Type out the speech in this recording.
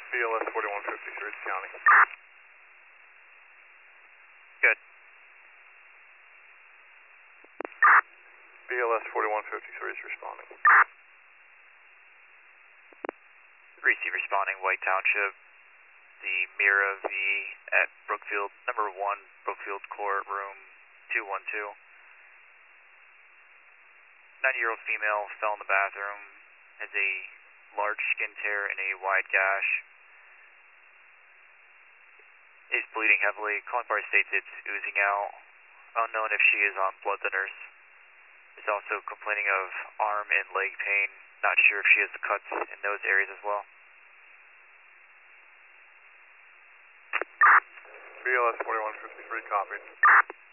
BLS 4153 to county. Good. BLS 4153 is responding. Receive responding, White Township. The Mira V at Brookfield, number 1, Brookfield Court, room 212. 90-year-old female fell in the bathroom, has a large skin tear and a wide gash. Is bleeding heavily. Calling bar states it's oozing out. Unknown if she is on blood thinners. Is also complaining of arm and leg pain. Not sure if she has cuts in those areas as well. BLS 4153 copied.